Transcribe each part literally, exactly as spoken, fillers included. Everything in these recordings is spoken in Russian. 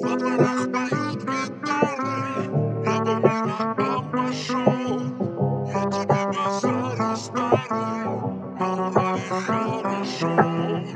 Во дворах поют гитары, я полмира обошел. Я тебе базарю, старый, на Урале хорошо.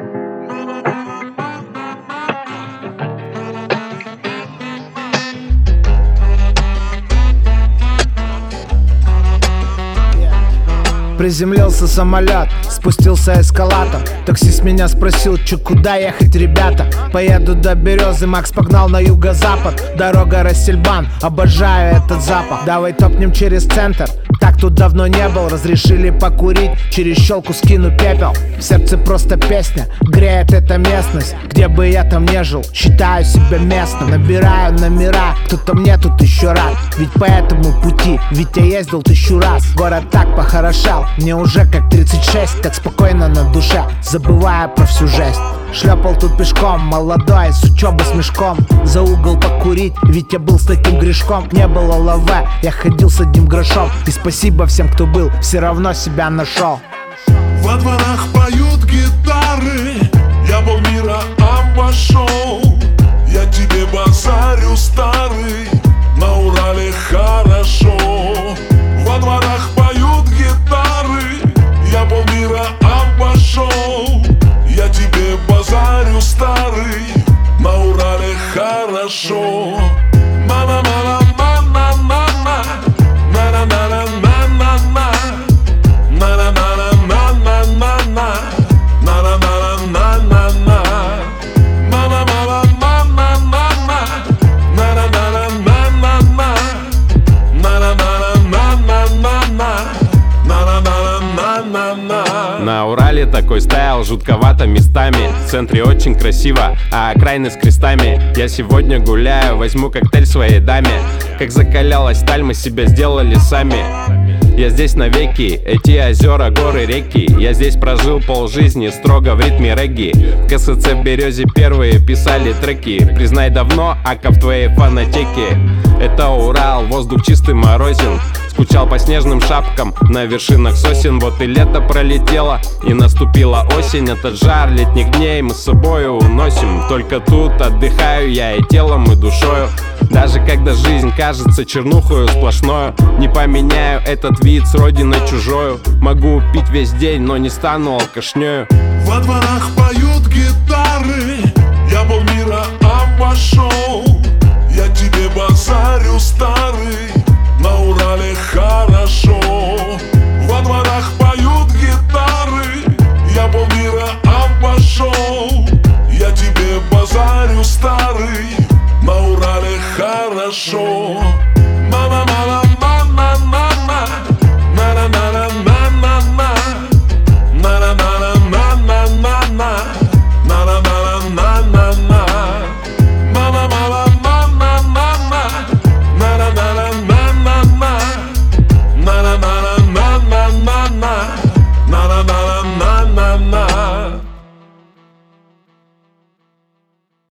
Приземлился самолет, спустился эскалатор. Таксист меня спросил, чё, куда ехать, ребята? Поеду до Березы, Макс погнал на юго-запад. Дорога Рассельбан, обожаю этот запах. Давай топнем через центр, так тут давно не был. Разрешили покурить, через щелку скину пепел. В сердце просто песня, греет эта местность. Где бы я там не жил, считаю себя местным. Набираю номера, кто-то мне тут еще рад. Ведь по этому пути, ведь я ездил тысячу раз. Город так похорошел, мне уже как тридцать шесть, как спокойно на душе, забывая про всю жесть. Шлепал тут пешком, молодой, с учебы с мешком. За угол покурить, ведь я был с таким грешком. Не было лаве, я ходил с одним грошом. И спасибо всем, кто был, все равно себя нашел. Во дворах поют гитары, я полмира обошел. Я тебе базарю, старый, на Урале хорошо. Во дворах поют гитары, я полмира обошел. Я тебе базарю, старый, на Урале хорошо. На Урале такой стайл, жутковато местами. В центре очень красиво, а окраины с крестами. Я сегодня гуляю, возьму коктейль своей даме. Как закалялась сталь, мы себя сделали сами. Я здесь навеки, эти озера, горы, реки. Я здесь прожил полжизни, строго в ритме регги. В КСЦ в Березе первые писали треки. Признай, давно ака в твоей фонотеке. Это Урал, воздух чистый, морозен. Скучал по снежным шапкам на вершинах сосен. Вот и лето пролетело, и наступила осень. Этот жар летних дней мы с собою уносим. Только тут отдыхаю я и телом, и душою. Даже когда жизнь кажется чернухою сплошною, не поменяю этот вид с родиной чужою. Могу пить весь день, но не стану алкашнёю. Во дворах поют гитары, я полмира обошел. Я тебе базарю, старый, на Урале хорошо. Во дворах поют гитары, я полмира обошел. Я тебе базарю, старый, на Урале хорошо.